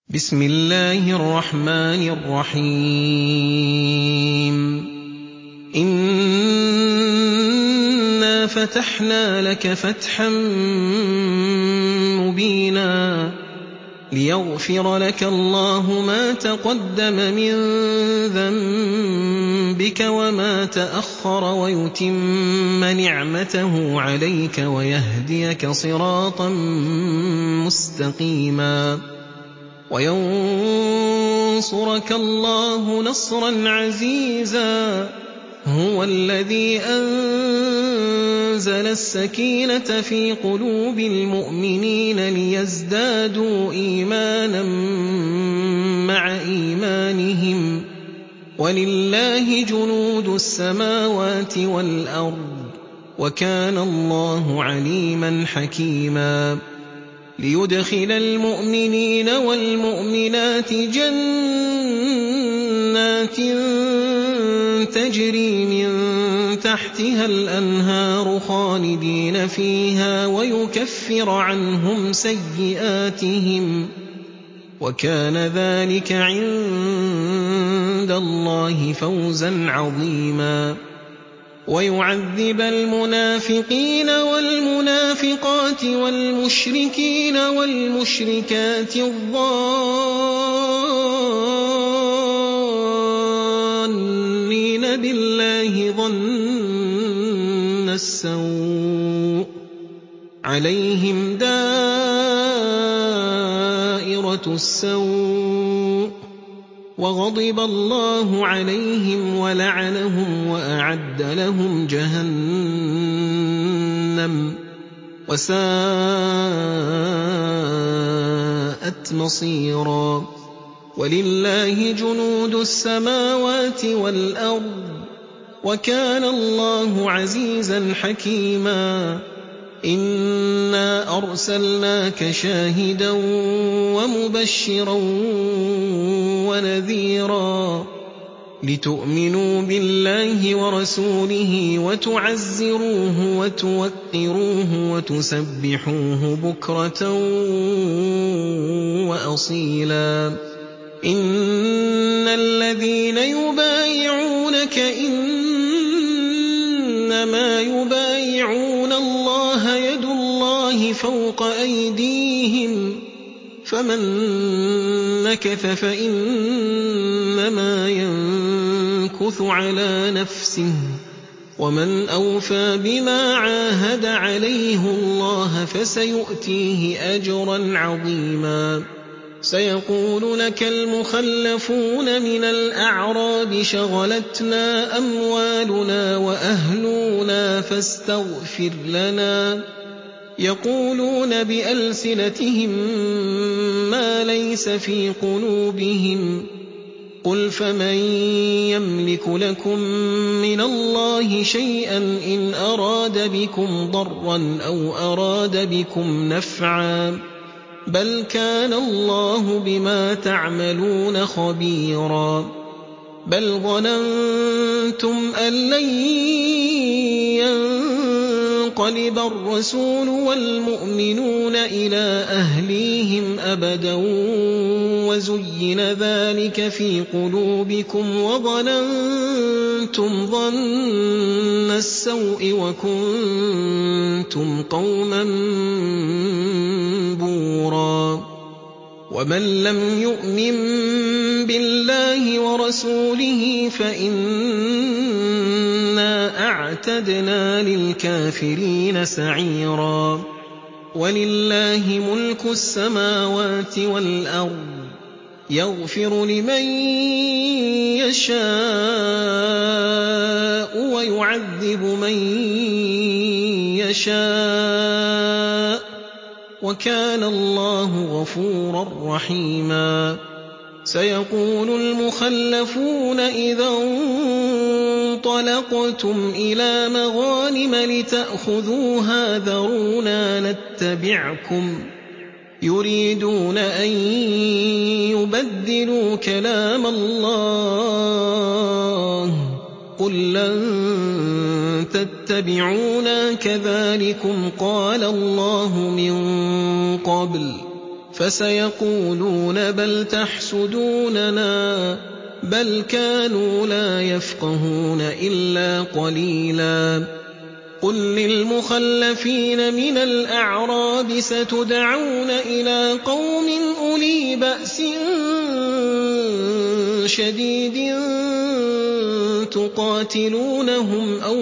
بسم الله الرحمن الرحيم إنا فتحنا لك فتحا مبينا ليغفر لك الله ما تقدم من ذنبك وما تأخر ويتم نعمته عليك ويهديك صراطا مستقيما وينصرك الله نصرا عزيزا هو الذي أنزل السكينة في قلوب المؤمنين ليزدادوا إيمانا مع إيمانهم ولله جنود السماوات والأرض وكان الله عليما حكيما ليدخل المؤمنين والمؤمنات جنات تجري من تحتها الأنهار خالدين فيها ويكفر عنهم سيئاتهم وكان ذلك عند الله فوزا عظيما ويعذب المنافقين والمنافقات والمشركين والمشركات الظانين بالله ظن السوء عليهم دائرة السوء وغضب الله عليهم ولعنهم وأعد لهم جهنم وساءت مصيرا ولله جنود السماوات والأرض وكان الله عزيزا حكيما إنا أرسلناك شاهدا ومبشرا ونذيرا لتؤمنوا بالله ورسوله وتعزروه وتوقروه وتسبحوه بكرة وأصيلا إن الذين يبايعونك إنما يبايعون الله يد الله فوق أيديهم فمن نكث فإنما ينكث على نفسه ومن أوفى بما عاهد عليه الله فسيؤتيه أجرا عظيما سيقول لك المخلفون من الأعراب شغلتنا أموالنا وأهلنا فاستغفر لنا يقولون بألسنتهم ما ليس في قلوبهم قل فمن يملك لكم من الله شيئا إن أراد بكم ضرا أو أراد بكم نفعا بل كان الله بما تعملون خبيرا بل ظننتم أن لن ينقلب الرسول والمؤمنون إلى أهليهم أبدا وزين ذلك في قلوبكم وظننتم ظن السوء وكنتم قوما بورا ومن لم يؤمن بالله ورسوله فإنا أعتدنا للكافرين سعيرا ولله ملك السماوات والأرض يغفر لمن يشاء ويعذب من يشاء وكان الله غفورا رحيما سيقول المخلفون إذا انطلقتم إلى مغانم لتأخذوها ذرونا نتبعكم يريدون أن يبدلوا كلام الله قل لن تتبعونا كذلكم قال الله من قبل فسيقولون بل تحسدوننا بل كانوا لا يفقهون إلا قليلا قل للمخلفين من الأعراب ستدعون إلى قوم أولي بأس شديد تقاتلونهم أو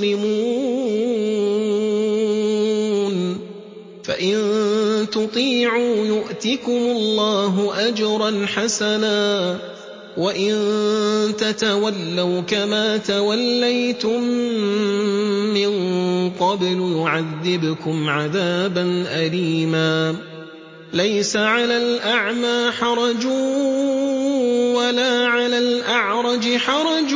يسلمون فإن تطيعوا يؤتكم الله أجرا حسنا وإن تتولوا كما توليتم من قبل يعذبكم عذابا أليما ليس على الأعمى حرج ولا على الأعرج حرج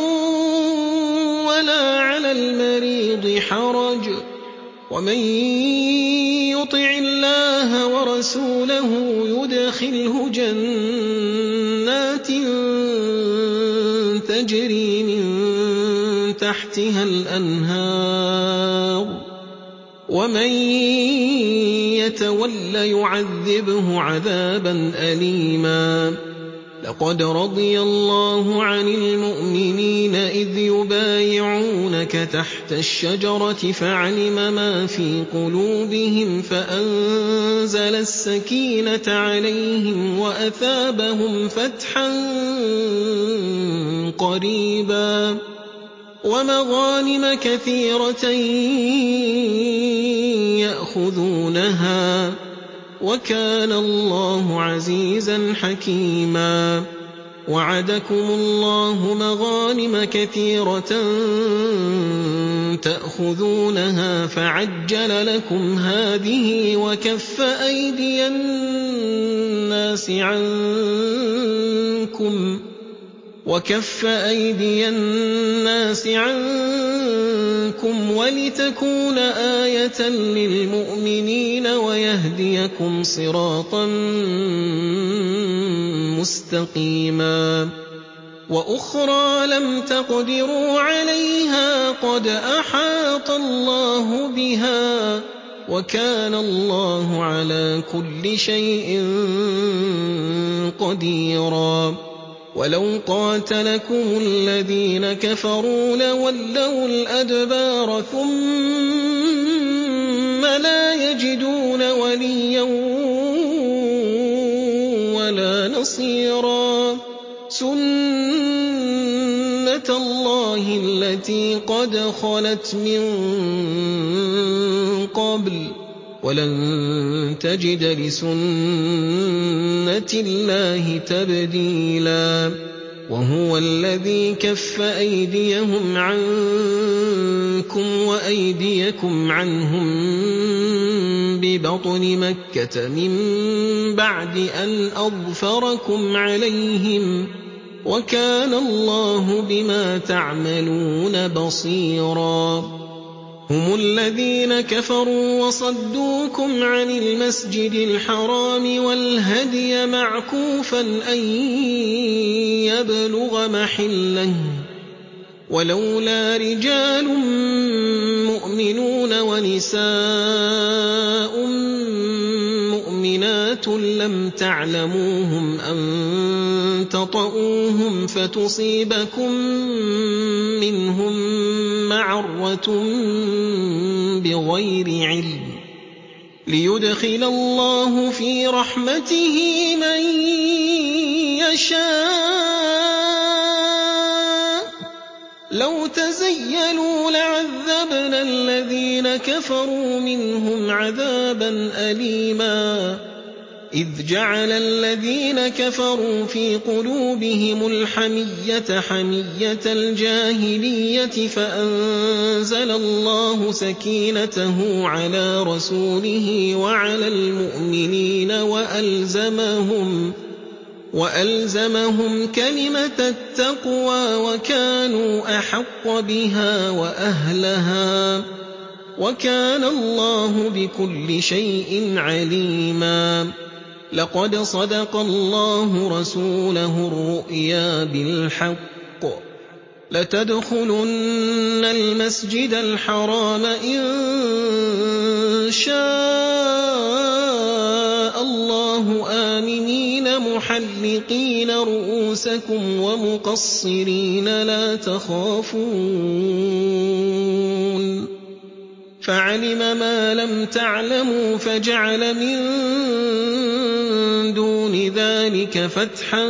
ولا على المريض حرج ومن يطع الله ورسوله يدخله جنات تجري من تحتها الأنهار ومن يتول يعذبه عذابا أليما لقد رضي الله عن المؤمنين إذ يبايعونك تحت الشجرة فعلم ما في قلوبهم فأنزل السكينة عليهم وأثابهم فتحا قريبا ومغانم كثيرة يأخذونها وكان الله عزيزا حكيما وعدكم الله مغانم كثيرة تأخذونها فعجل لكم هذه وكف أيدي الناس عنكم ولتكون آية للمؤمنين ويهديكم صراطا مستقيما وأخرى لم تقدروا عليها قد أحاط الله بها وكان الله على كل شيء قديرا ولو قاتلكم الذين كفروا لولوا الأدبار ثم لا يجدون وليا ولا نصيرا سنة الله التي قد خلت من قبل ولن تجد لسنة الله تبديلا وهو الذي كف أيديهم عنكم وأيديكم عنهم ببطن مكة من بعد أن أظفركم عليهم وكان الله بما تعملون بصيرا هم الذين كفروا وصدوكم عن المسجد الحرام والهدي معكوفا أن يبلغ محله ولولا رجال مؤمنون ونساء مؤمنات لم تعلموهم أن تطؤوهم فتصيبكم منهم معرة بغير علم ليدخل الله في رحمته من يشاء لو تزيلوا لعذبنا الذين كفروا منهم عذابا أليما إذ جعل الذين كفروا في قلوبهم الحمية حمية الجاهلية فأنزل الله سكينته على رسوله وعلى المؤمنين وألزمهم كلمة التقوى وكانوا أحق بها وأهلها وكان الله بكل شيء عليما لقد صدق الله رسوله الرؤيا بالحق لتدخلن المسجد الحرام إن شاء الله الله آمنين محلقين رؤوسكم ومقصرين لا تخافون فعلم ما لم تعلموا فجعل من دون ذلك فتحا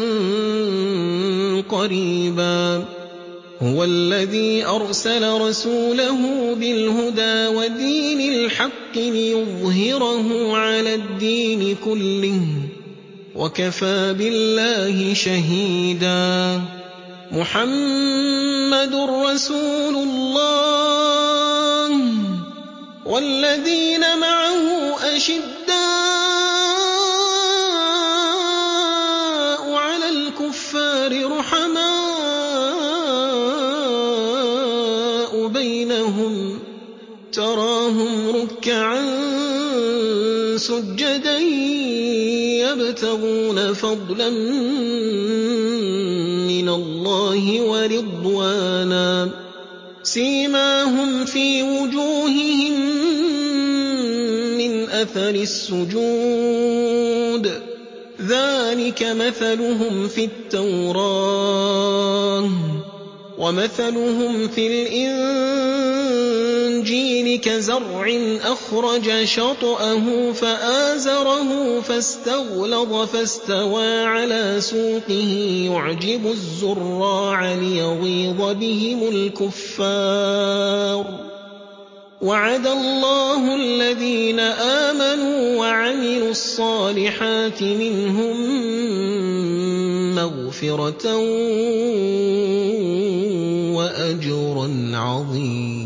قريبا هو الذي أرسل رسوله بالهدى ودين الحق ليظهره على الدين كله وكفى بالله شهيدا محمد رسول الله والذين معه أشداء على الكفار رحماء بينهم تراهم ركعا سجدا يبتغون فضلا من الله ورضوانا سيماهم في وجوههم من أثر السجود ذلك مثلهم في التوراة ومثلهم في الإنجيل كزرع أخرج شطأه فآزره فاستغلظ فاستوى على سوقه يعجب الزراع ليغيظ بهم الكفار وعد الله الذين آمنوا وعملوا الصالحات منهم مغفرة وأجرا عظيما